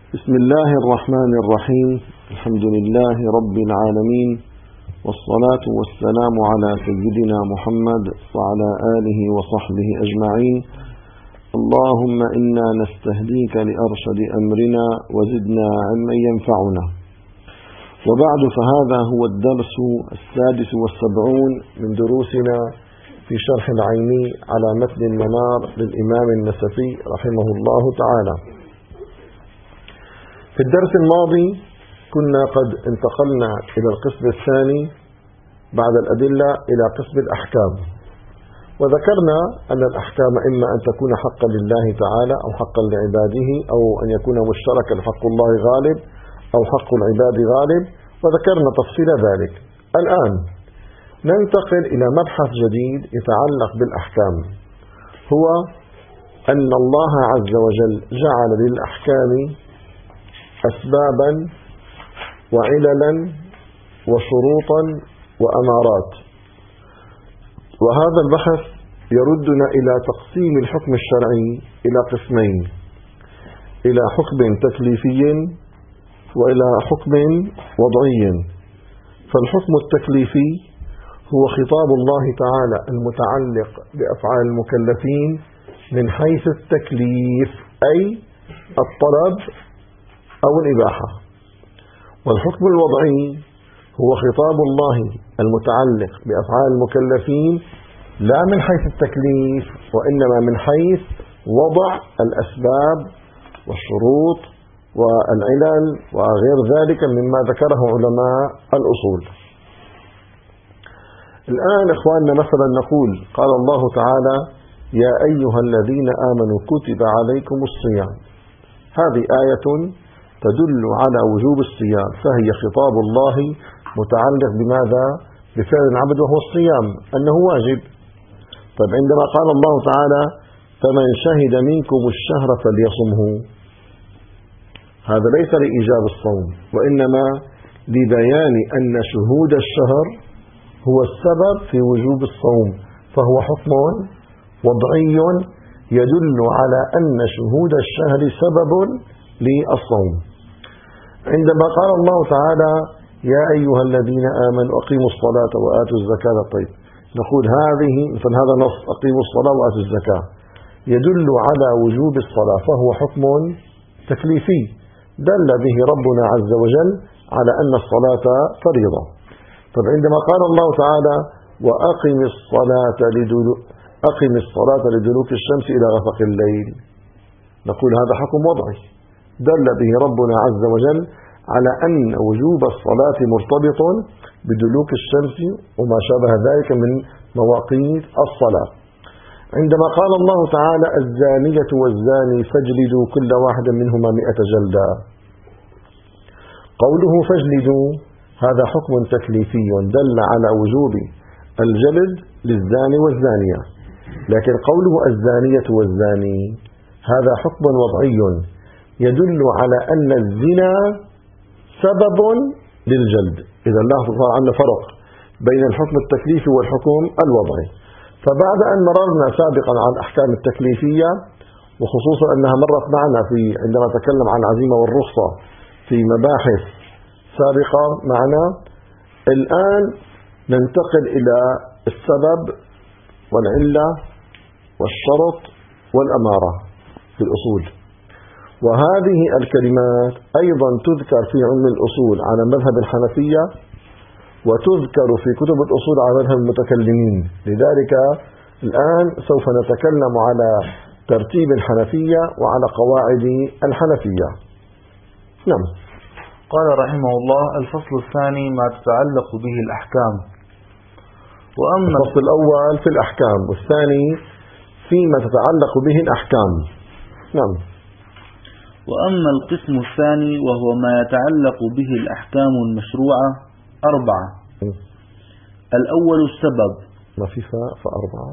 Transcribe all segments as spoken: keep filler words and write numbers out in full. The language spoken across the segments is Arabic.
بسم الله الرحمن الرحيم. الحمد لله رب العالمين، والصلاة والسلام على سيدنا محمد وعلى آله وصحبه أجمعين. اللهم إنا نستهديك لأرشد أمرنا وزدنا علما ينفعنا. وبعد، فهذا هو الدرس السادس والسبعون من دروسنا في شرح العيني على متن المنار للإمام النسفي رحمه الله تعالى. في الدرس الماضي كنا قد انتقلنا إلى القسم الثاني بعد الأدلة إلى قسم الأحكام، وذكرنا أن الأحكام إما أن تكون حقا لله تعالى أو حقا لعباده، أو أن يكون مشتركا حق الله غالب أو حق العباد غالب، وذكرنا تفصيل ذلك. الآن ننتقل إلى مبحث جديد يتعلق بالأحكام، هو أن الله عز وجل جعل للأحكام أسبابا وعللا وشروطا وأمارات. وهذا البحث يردنا إلى تقسيم الحكم الشرعي إلى قسمين: إلى حكم تكليفي وإلى حكم وضعي. فالحكم التكليفي هو خطاب الله تعالى المتعلق بأفعال المكلفين من حيث التكليف، أي الطلب أو الإباحة. والحكم الوضعي هو خطاب الله المتعلق بأفعال المكلفين لا من حيث التكليف، وإنما من حيث وضع الأسباب والشروط والعلل وغير ذلك مما ذكره علماء الأصول. الآن إخواننا مثلا نقول: قال الله تعالى: يا أيها الذين آمنوا كتب عليكم الصيام. هذه آية تدل على وجوب الصيام، فهي خطاب الله متعلق بماذا؟ بفعل العبد وهو الصيام، أنه واجب. طيب، عندما قال الله تعالى: فمن شهد منكم الشهر فليصمه، هذا ليس لإيجاب الصوم، وإنما لبيان أن شهود الشهر هو السبب في وجوب الصوم، فهو حكم وضعي يدل على أن شهود الشهر سبب للصوم. عندما قال الله تعالى: يا أيها الذين آمنوا أقيموا الصلاة وآتوا الزكاة، طيب نقول هذه مثل هذا نص: أقيموا الصلاة وآتوا الزكاة، يدل على وجوب الصلاة، فهو حكم تكليفي دل به ربنا عز وجل على أن الصلاة فريضة. طيب، عندما قال الله تعالى: وأقم الصلاة لدلوك أقم الصلاة لدلوك الشمس إلى غسق الليل، نقول هذا حكم وضعي دل به ربنا عز وجل على أن وجوب الصلاة مرتبط بدلوك الشمس وما شابه ذلك من مواقيت الصلاة. عندما قال الله تعالى: الزانية والزاني فاجلدوا كل واحد منهما مئة جلدة، قوله فاجلدوا هذا حكم تكليفي دل على وجوب الجلد للزاني والزانية، لكن قوله الزانية والزاني هذا حكم وضعي يدل على أن الزنا سبب للجلد. إذا لاحظوا عندنا فرق بين الحكم التكليفي والحكم الوضعي. فبعد أن مررنا سابقا على الأحكام التكليفية، وخصوصا أنها مرت معنا في عندما تكلم عن العزيمة والرخصة في مباحث سابقة معنا، الآن ننتقل إلى السبب والعلة والشرط والأمارة في الأصول. وهذه الكلمات أيضا تذكر في علم الأصول على مذهب الحنفية، وتذكر في كتب الأصول على مذهب المتكلمين. لذلك الآن سوف نتكلم على ترتيب الحنفية وعلى قواعد الحنفية. نعم. قال رحمه الله: الفصل الثاني ما تتعلق به الأحكام. وأما الفصل الأول في الأحكام، والثاني فيما تتعلق به الأحكام. نعم. وأما القسم الثاني وهو ما يتعلق به الأحكام المشروعة أربعة. م. الأول السبب، ما في فاء فأربعة.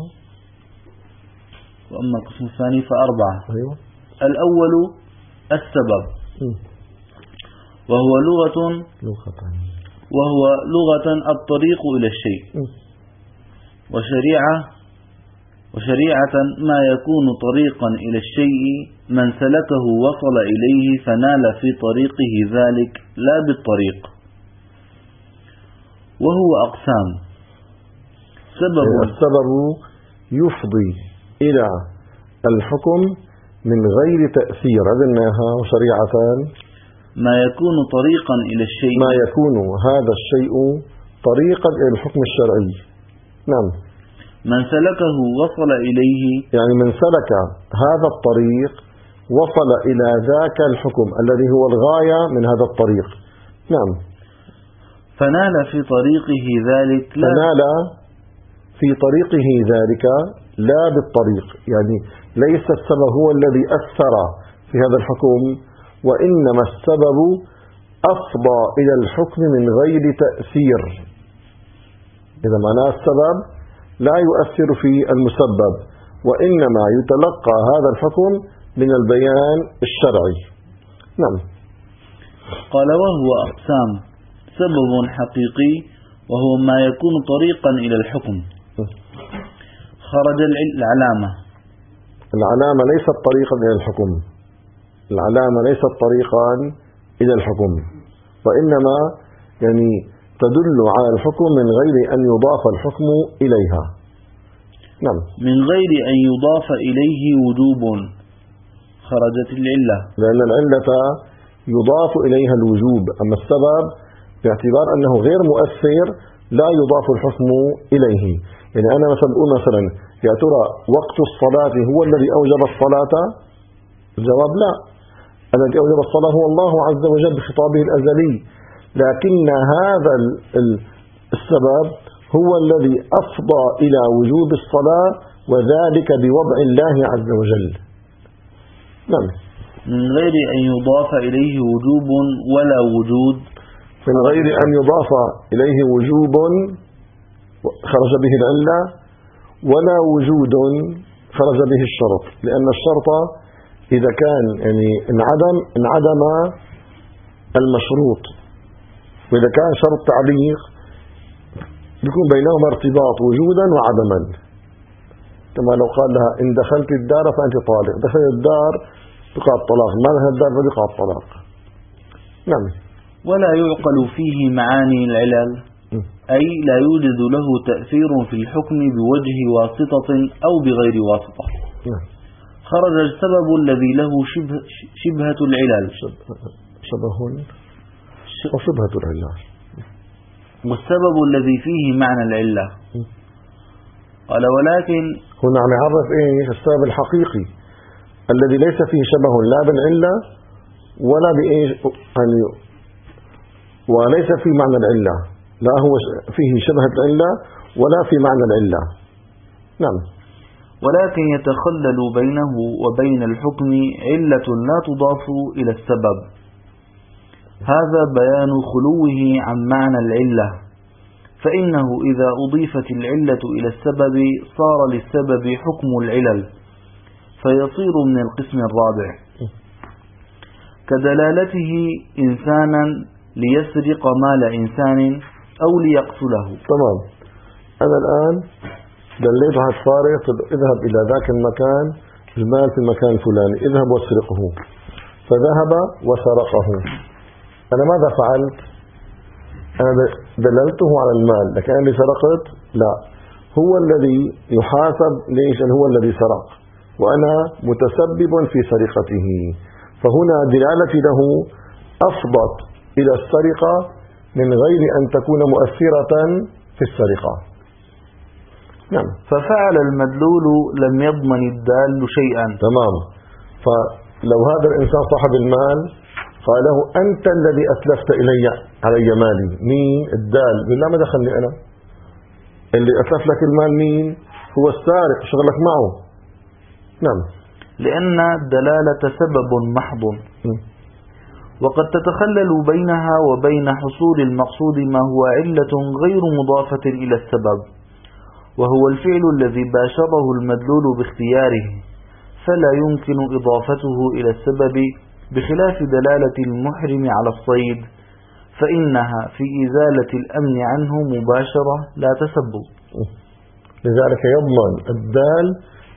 وأما القسم الثاني فأربعة. أيوة. الأول السبب، م. وهو لغة لغة وهو لغة الطريق إلى الشيء، م. وشريعة وشريعة ما يكون طريقا إلى الشيء من سلكه وصل إليه فنال في طريقه ذلك لا بالطريق. وهو أقسام. سبب السبب يفضي إلى الحكم من غير تأثير، أذنها وشريعة ما يكون طريقا إلى الشيء ما يكون هذا الشيء طريقا إلى الحكم الشرعي. نعم. من سلكه وصل إليه، يعني من سلك هذا الطريق وصل إلى ذاك الحكم الذي هو الغاية من هذا الطريق. نعم. فنال في طريقه ذلك لا فنال في طريقه ذلك لا بالطريق، يعني ليس السبب هو الذي أثر في هذا الحكم، وإنما السبب أفضى إلى الحكم من غير تأثير. إذا معناه السبب لا يؤثر في المسبب، وإنما يتلقى هذا الحكم من البيان الشرعي. نعم. قال وهو أقسام. سبب حقيقي وهو ما يكون طريقا إلى الحكم. خرج العلامة. العلامة ليست طريقا إلى الحكم، العلامة ليست طريقا إلى الحكم، وإنما يعني تدل على الحكم من غير أن يضاف الحكم إليها. نعم. من غير أن يضاف إليه وجوب. خرجت العلة. لأن العلة يضاف إليها الوجوب، أما السبب باعتبار أنه غير مؤثر لا يضاف الحكم إليه. يعني أنا مثلا أقول مثلا يا ترى وقت الصلاة هو الذي أوجب الصلاة؟ الجواب لا، الذي أوجب الصلاة هو الله عز وجل بخطابه الأزلي، لكن هذا السبب هو الذي أفضى إلى وجوب الصلاة، وذلك بوضع الله عز وجل. نعم. من غير أن يضاف إليه وجوب ولا وجود. من غير أن يضاف إليه وجوب خرج به العلة، ولا وجود خرج به الشرط، لأن الشرط إذا كان يعني انعدم انعدم المشروط، وإذا كان شرط تعليق يكون بينهما ارتباط وجودا وعدما. كما لو قال لها إن دخلت الدار فأنت طالق، دخلت الدار تقع الطلاق، ما دخلت الدار فيقع الطلاق. نعم. ولا يعقل فيه معاني العلل، أي لا يوجد له تأثير في الحكم بوجه واسطة أو بغير واسطة. نعم. خرج السبب الذي له شبه شبهة العلل. شبه وشبهة العلة. والسبب الذي فيه معنى العلة. قال ولكن هنا عم يعرف ايش السبب الحقيقي الذي ليس فيه شبه لا بالعلة ولا بإيش يعني وليس في معنى العلة، لا هو فيه شبهة العلة ولا في معنى العلة. نعم. ولكن يتخلل بينه وبين الحكم علة لا تضاف إلى السبب، هذا بيان خلوه عن معنى العلة، فإنه إذا أضيفت العلة إلى السبب صار للسبب حكم العلل، فيصير من القسم الرابع، كدلالته إنسانا ليسرق مال إنسان أو ليقتله. تمام. أنا الآن دليت على السارق، اذهب إلى ذاك المكان، المال في المكان الفلاني، اذهب واسرقه، فذهب وسرقه. أنا ماذا فعلت؟ أنا دللته على المال، لكن أنا اللي سرقت لا، هو الذي يحاسب. ليش؟ هو الذي سرق وأنا متسبب في سرقته، فهنا دلالتي له أفضت إلى السرقة من غير أن تكون مؤثرة في السرقة. نعم. ففعل المدلول لم يضمن الدال شيئا. تمام. فلو هذا الإنسان صاحب المال قال له أنت الذي أسلفت إلي علي مالي، مين؟ الدال. بالله ما دخلني أنا، اللي أسلف لك المال مين؟ هو السارق، شغلك معه. نعم. لأن الدلالة سبب محض، م. وقد تتخلل بينها وبين حصول المقصود ما هو علة غير مضافة إلى السبب، وهو الفعل الذي باشره المدلول باختياره، فلا يمكن إضافته إلى السبب، بخلاف دلالة المحرم على الصيد، فإنها في إزالة الأمن عنه مباشرة لا تسبب. لذلك يضمن الدال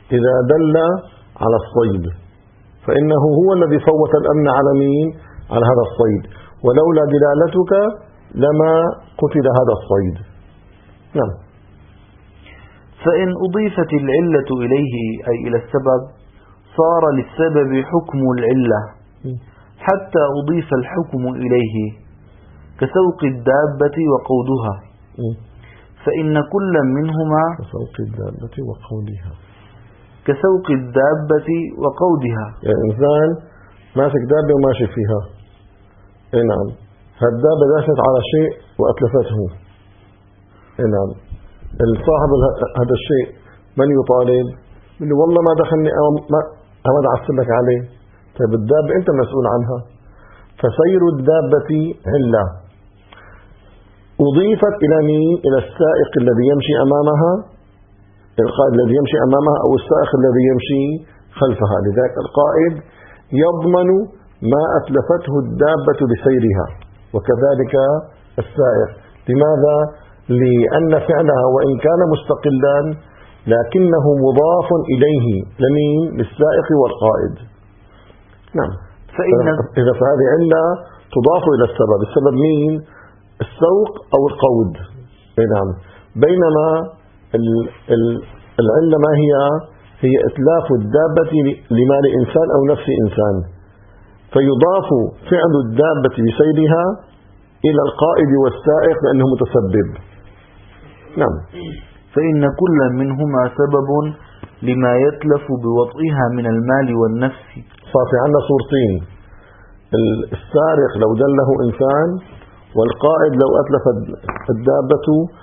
إذا دل على الصيد، فإنه هو الذي فوت الأمن على مين؟ على هذا الصيد، ولولا دلالتك لما قتل هذا الصيد. نعم. فإن أضيفت العلة إليه أي إلى السبب صار للسبب حكم العلة حتى أضيف الحكم إليه، كسوق الدابة وقودها. فإن كل منهما كسوق الدابة وقودها كسوق الدابة وقودها يعني إنسان ماسك دابة وماشي فيها، إيه نعم، هالدابة داشت على شيء وأتلفته، إيه نعم، الصاحب هذا الشيء من يطالب؟ من والله ما دخلني أو ما أود أعسلك عليه. طيب الدابة أنت مسؤول عنها. فسير الدابة علة أضيفت إلى مين؟ إلى السائق الذي يمشي أمامها، القائد الذي يمشي أمامها أو السائق الذي يمشي خلفها. لذلك القائد يضمن ما أتلفته الدابة بسيرها، وكذلك السائق. لماذا؟ لأن فعلها وإن كان مستقلا لكنه مضاف إليه لمين؟ للسائق والقائد. نعم. فإن إذا فهذه علة تضاف إلى السبب. السبب مين؟ السوق أو القود. نعم. بينما العلة ما هي؟ هي إتلاف الدابة لمال إنسان أو نفس إنسان، فيضاف فعل الدابة بسيرها إلى القائد والسائق لأنه متسبب. نعم. فإن كل منهما سبب لما يتلف بوضعها من المال والنفس. صافي عندنا صورتين، السارق لو دله إنسان، والقائد لو أتلف الدابة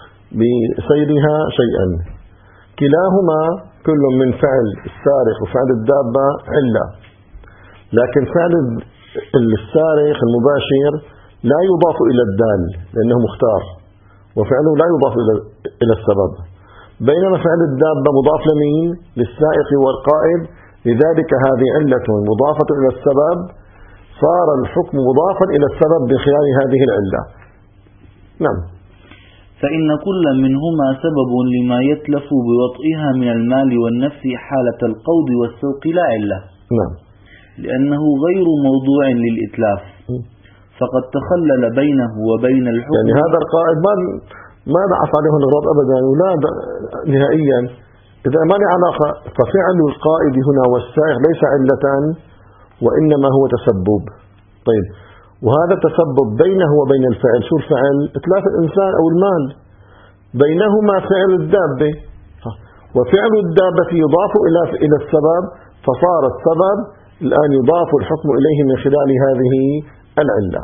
بسيرها شيئا، كلاهما كل من فعل السارق وفعل الدابة علة، لكن فعل السارق المباشر لا يضاف إلى الدال لأنه مختار، وفعله لا يضاف إلى السبب، بينما فعل الدابة مضاف لمين؟ للسائق والقائد. لذلك هذه علة مضافة إلى السبب، صار الحكم مضافا إلى السبب بخلال هذه العلة. نعم. فإن كل منهما سبب لما يتلف بوطئها من المال والنفس حالة القود والسوق لا علة. نعم. لأنه غير موضوع للإتلاف، فقد تخلل بينه وبين الحكم. يعني هذا القائد ما ما نعف عليه الغضب أبدا ولا نهائيا، إذا ما له علاقة. ففعل القائد هنا والسائق ليس علة وإنما هو تسبب. طيب، وهذا التسبب بينه وبين الفعل، شو الفعل؟ إتلاف الإنسان أو المال، بينهما فعل الدابة، وفعل الدابة يضاف إلى إلى السبب، فصار السبب الآن يضاف الحكم إليه من خلال هذه العلة.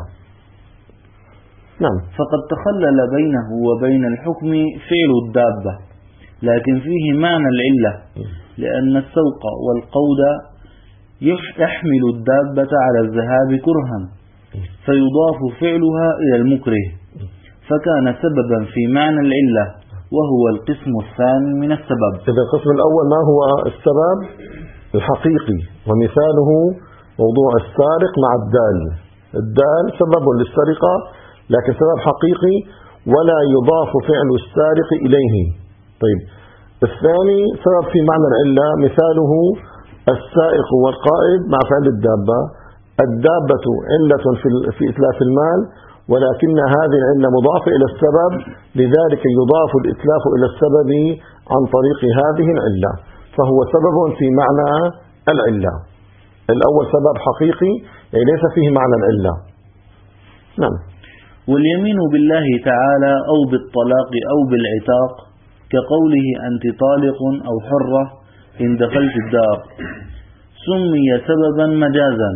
نعم. فقد تخلل بينه وبين الحكم فعل الدابة، لكن فيه معنى العلة، لأن السوق والقود يحمل الدابة على الذهاب كرها، فيضاف فعلها إلى المكره، فكان سببا في معنى العلة، وهو القسم الثاني من السبب. إذا القسم الأول ما هو السبب الحقيقي، ومثاله موضوع السارق مع الدال. الدال سبب للسرقة لكن سبب حقيقي ولا يضاف فعل السارق إليه. طيب، الثاني سبب في معنى العلة، مثاله السائق والقائد مع فعل الدابة. الدابة علة في إتلاف المال، ولكن هذه العلة مضافة إلى السبب، لذلك يضاف الإتلاف إلى السبب عن طريق هذه العلة، فهو سبب في معنى العلة. الأول سبب حقيقي يعني ليس فيه معنى العلة. نعم. واليمين بالله تعالى أو بالطلاق أو بالعتاق، كقوله أنت طالق أو حرة إن دخلت الدار، سمي سببا مجازا،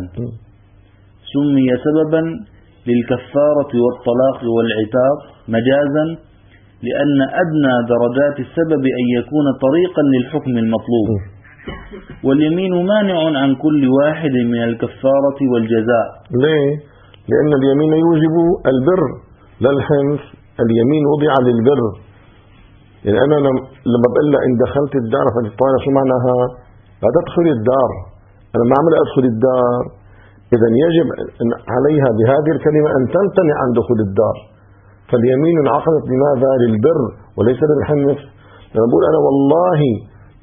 سمي سببا للكفارة والطلاق والعتاق مجازا، لأن أدنى درجات السبب أن يكون طريقا للحكم المطلوب. واليمين مانع عن كل واحد من الكفارة والجزاء. ليه؟ لأن اليمين يوجب البر لا الحنث. اليمين وضع للبر. يعني أنا لما بقول إن دخلت الدار فالطالب شو معناها؟ لا تدخل الدار، أنا ما عمل أدخل الدار. إذن يجب عليها بهذه الكلمة أن تمتنع عن دخول الدار. فاليمين انعقدت لماذا؟ للبر وليس للحنث. لما بقول أنا والله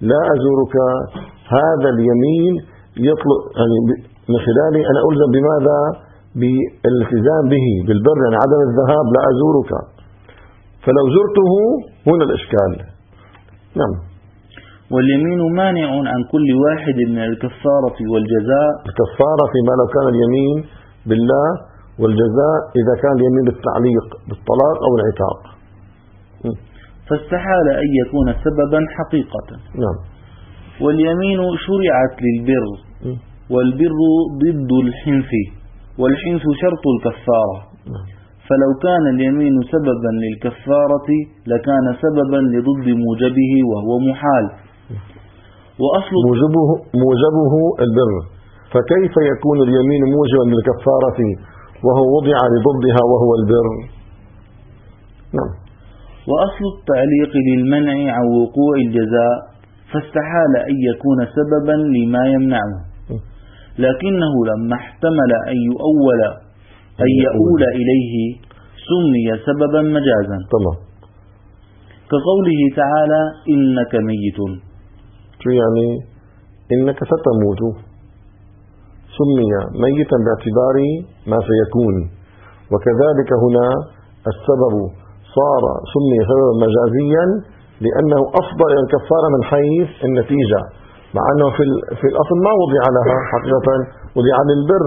لا أزورك، هذا اليمين يطلق يعني من خلاله أنا ألزم بماذا؟ بالالتزام به، بالبر، يعني عدم الذهاب، لا أزورك. فلو زرته هنا الإشكال. نعم. واليمين مانع عن كل واحد من الكفارة والجزاء. الكفارة فيما لو كان اليمين بالله، والجزاء إذا كان اليمين بالتعليق بالطلاق أو العتاق. فاستحال أن يكون سببا حقيقة. نعم. واليمين شرعت للبر، والبر ضد الحنث، والحنث شرط الكفارة. نعم. فلو كان اليمين سببا للكفارة لكان سببا لضد موجبه وهو محال. وأصل موجبه, موجبه البر، فكيف يكون اليمين موجبا للكفارة وهو وضع لضدها وهو البر؟ نعم. وأصل التعليق للمنع عن وقوع الجزاء، فاستحال أن يكون سببا لما يمنعه، لكنه لما احتمل أن يؤول أن يؤول إليه سمي سببا مجازا. طبعا. كقوله تعالى إنك ميت، شو يعني إنك ستموت؟ سمي ميتا باعتبار ما سيكون، وكذلك هنا السبب صار سمي سببا مجازيا لأنه أفضل إلى الكفارة من حيث النتيجة، مع أنه في في الأصل ما وضع لها حقيقة، وضع للبر.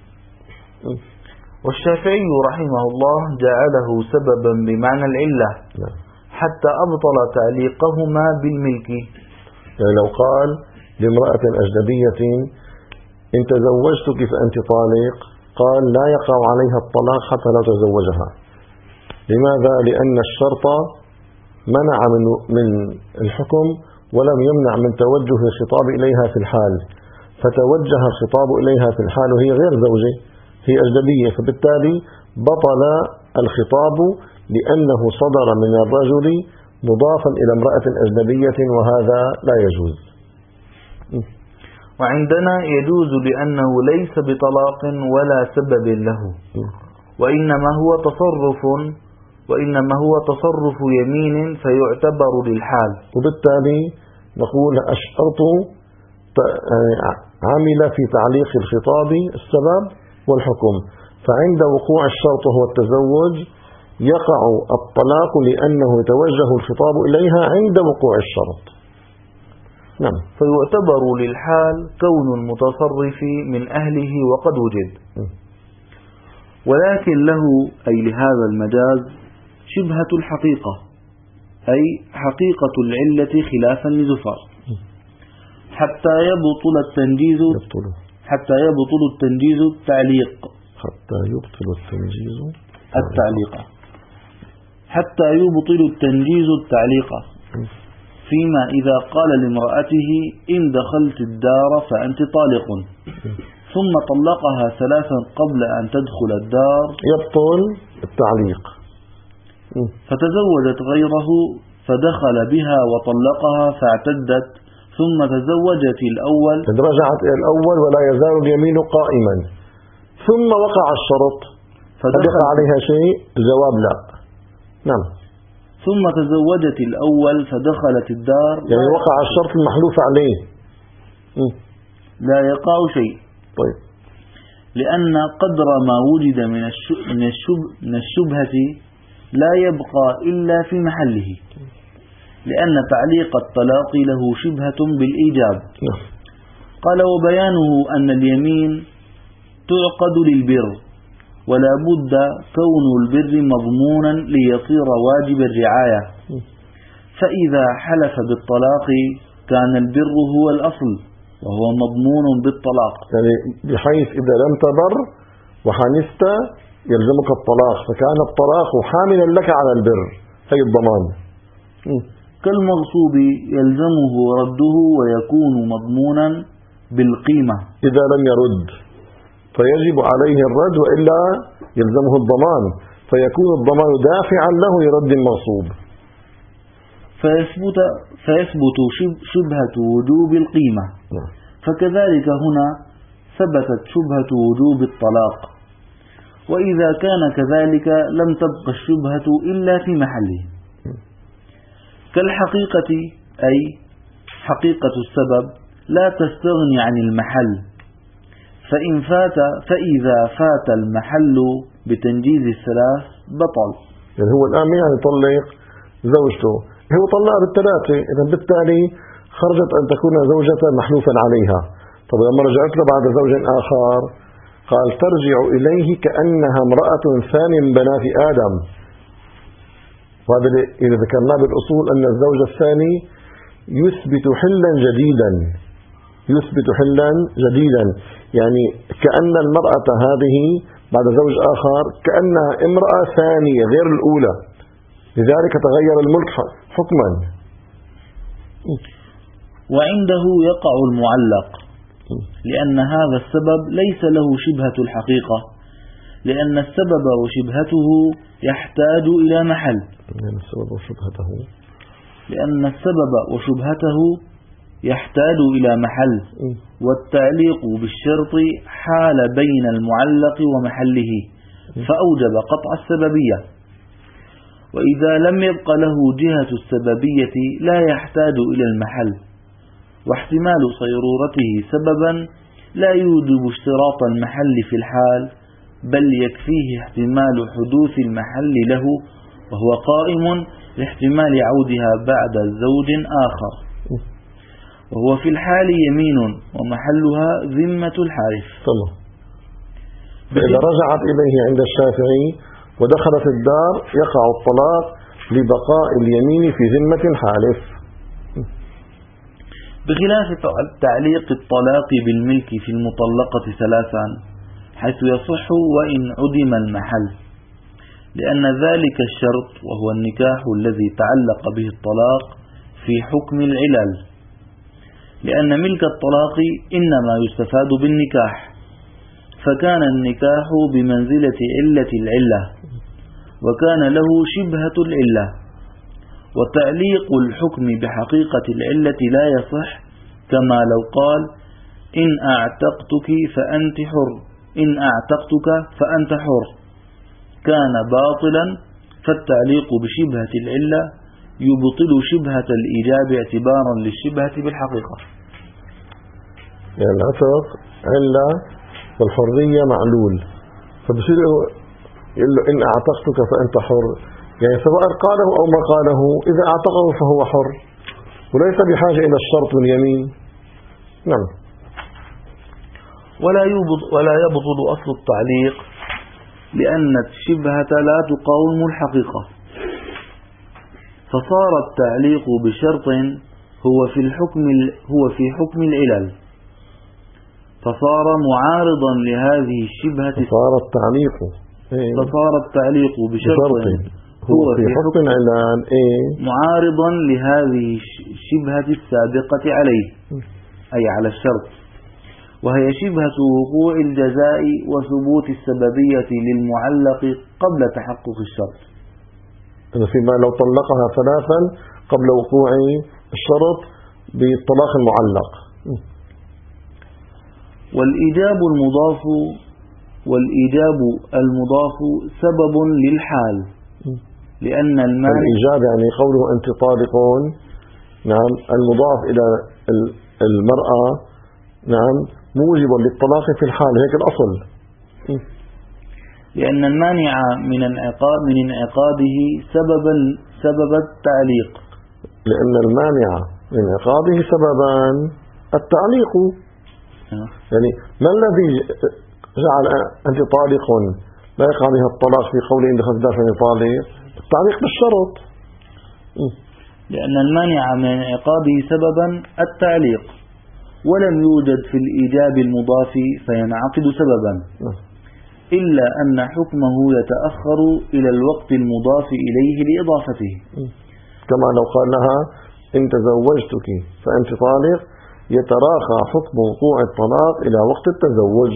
والشافعي رحمه الله جعله سببا بمعنى العلة حتى أبطل تعليقهما بالملك. يعني لو قال لامرأة أجنبية إن تزوجتك فأنت طالق، قال لا يقع عليها الطلاق حتى لا تزوجها. لماذا؟ لأن الشرط منع من من الحكم ولم يمنع من توجه الخطاب إليها في الحال، فتوجه الخطاب إليها في الحال وهي غير زوجة، هي أجنبية، فبالتالي بطل الخطاب لأنه صدر من الرجل مضافا إلى امرأة أجنبية، وهذا لا يجوز. وعندنا يجوز لأنه ليس بطلاق ولا سبب له، وإنما هو تصرف وإنما هو تصرف يمين فيعتبر للحال. وبالتالي نقول الشرط عمل في تعليق الخطاب السبب والحكم، فعند وقوع الشرط وهو التزوج يقع الطلاق لأنه يتوجه الخطاب إليها عند وقوع الشرط. نعم. فيعتبر للحال كون المتصرف من أهله وقد وجد. ولكن له أي لهذا المجاز شبهة الحقيقة، أي حقيقة العلة خلافا لزفر، حتى يبطل التنجيز حتى يبطل التنجيز التعليق حتى يبطل التنجيز التعليق حتى يبطل التنجيز التعليق فيما إذا قال لامرأته إن دخلت الدار فأنت طالق، ثم طلقها ثلاثا قبل أن تدخل الدار، يبطل التعليق. فتزوجت غيره فدخل بها وطلقها فاعتدت، ثم تزوجت الأول، رجعت إلى الأول ولا يزال اليمين قائما، ثم وقع الشرط فدخل عليها شيء؟ الجواب لا. نعم. ثم تزوجت الأول فدخلت الدار، يعني وقع الشرط المحلوف عليه، لا يقع شيء. طيب. لأن قدر ما وجد من من الشبهة لا يبقى إلا في محله، لأن تعليق الطلاق له شبهة بالإيجاب. قال وبيانه أن اليمين تعقد للبر، ولا بد كون البر مضمونا ليصير واجب الرعاية، فإذا حلف بالطلاق كان البر هو الأصل وهو مضمون بالطلاق، يعني بحيث إذا لم تبر وحنست يلزمك الطلاق، فكان الطلاق حاملا لك على البر، هي الضمان. كالمغصوب يلزمه رده ويكون مضمونا بالقيمة إذا لم يرد، فيجب عليه الرد وإلا يلزمه الضمان، فيكون الضمان دافعا له لرد المغصوب، فيثبت, فيثبت شبهة وجوب القيمة. فكذلك هنا ثبتت شبهة وجوب الطلاق، وإذا كان كذلك لم تبق الشبهة إلا في محله. كالحقيقة أي حقيقة السبب لا تستغني عن المحل، فإن فات فإذا فات المحل بتنجيز الثلاث بطل. يعني هو الآن يعني يطلق زوجته، هو طلقها بالثلاثة، إذا بالتالي خرجت أن تكون زوجة محلوفا عليها. طب لما رجعت له بعد زوج آخر قال ترجع إليه كأنها امرأة ثانية من بنات آدم. وهذا إذا ذكرنا بالأصول أن الزوج الثاني يثبت حلا جديدا، يثبت حلا جديدا، يعني كأن المرأة هذه بعد زوج آخر كأنها امرأة ثانية غير الأولى، لذلك تغير الملك حكما. وعنده يقع المعلق، لأن هذا السبب ليس له شبهة الحقيقة، لأن السبب وشبهته يحتاج إلى محل. لأن السبب وشبهته لأن السبب وشبهته يحتاج إلى محل، والتعليق بالشرط حال بين المعلق ومحله فأوجب قطع السببية. وإذا لم يبق له جهة السببية لا يحتاج إلى المحل، واحتمال صيرورته سببا لا يوجب اشتراط المحل في الحال، بل يكفيه احتمال حدوث المحل له، وهو قائم لاحتمال عودها بعد زوج آخر، وهو في الحال يمين ومحلها ذمة الحارث. طبعا. فإذا رجعت إليه عند الشافعي ودخلت الدار يقع الطلاق لبقاء اليمين في ذمة الحارث، بخلاف تعليق الطلاق بالملك في المطلقة ثلاثا، حيث يصح وإن عدم المحل، لأن ذلك الشرط وهو النكاح الذي تعلق به الطلاق في حكم العلل، لأن ملك الطلاق إنما يستفاد بالنكاح، فكان النكاح بمنزلة علة العلة، وكان له شبهة العلة. وتعليق الحكم بحقيقة العلة لا يصح، كما لو قال إن أعتقتك فأنت حر، إن أعتقتك فأنت حر، كان باطلا. فالتعليق بشبهة العلة يبطل شبهة الإيجاب اعتبارا للشبهة بالحقيقة. يعني العتق علة والحرية معلول، فبصير يقول له إن أعتقتك فأنت حر، يعني سواء قاله أو ما قاله إذا أعتقه فهو حر، وليس بحاجة إلى الشرط واليمين. نعم. ولا يبطل, ولا يبطل أصل التعليق، لأن الشبهة لا تقاوم الحقيقة، فصار التعليق بشرط هو في الحكم هو في حكم العلل، فصار معارضا لهذه الشبهة. فصار التعليق فصار التعليق بشرط هو في حكم العلل معارضا لهذه الشبهة السابقة عليه، أي على الشرط، وهي شبهة وقوع الجزاء وثبوت السببية للمعلق قبل تحقق الشرط. فيما لو طلقها ثلاثا قبل وقوع الشرط بالطلاق المعلق. والإيجاب المضاف والإيجاب المضاف سبب للحال، لأن المانع الإيجاب يعني قوله أنت طالق، نعم، المضاف إلى المرأة، نعم، موجب للطلاق في الحال، هيك الأصل. لأن المانع من انعقاد من انعقاده سببا سبب التعليق، لأن المانع من انعقاده سببا التعليق. يعني ما الذي جعل أنت طالق لا يقع بها الطلاق في قوله إن دخلت دار فأنت طالق؟ التعليق بالشرط. لأن المانع من انعقاده سببا التعليق، ولم يوجد في الإيجاب المضاف فينعقد سببا، إلا أن حكمه يتأخر إلى الوقت المضاف إليه لإضافته. كما لو قال لها إن تزوجتك فأنت طالق، يتراخى حكم وقوع الطلاق إلى وقت التزوج.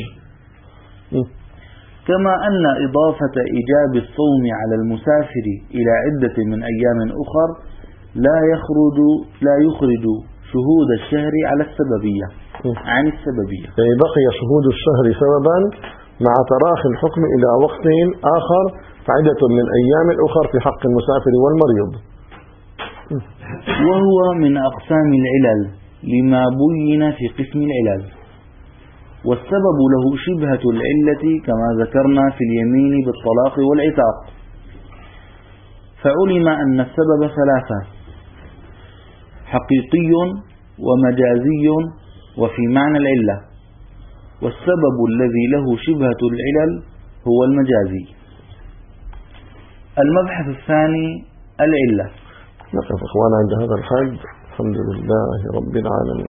كما أن إضافة إيجاب الصوم على المسافر إلى عدة من أيام أخر لا يخرج لا يخرج شهود الشهر على السببية عن السببية، يعني بقي شهود الشهر سببا مع تراخي الحكم إلى وقت آخر فعدة من أيام أخر في حق المسافر والمريض. وهو من أقسام العلل لما بين في قسم العلل، والسبب له شبهة العلة كما ذكرنا في اليمين بالطلاق والعتاق. فعلم أن السبب ثلاثة: حقيقي ومجازي وفي معنى العلة، والسبب الذي له شبهة العلل هو المجازي. المبحث الثاني العلة. نقف إخوانا عند هذا الحد. الحمد لله رب العالمين.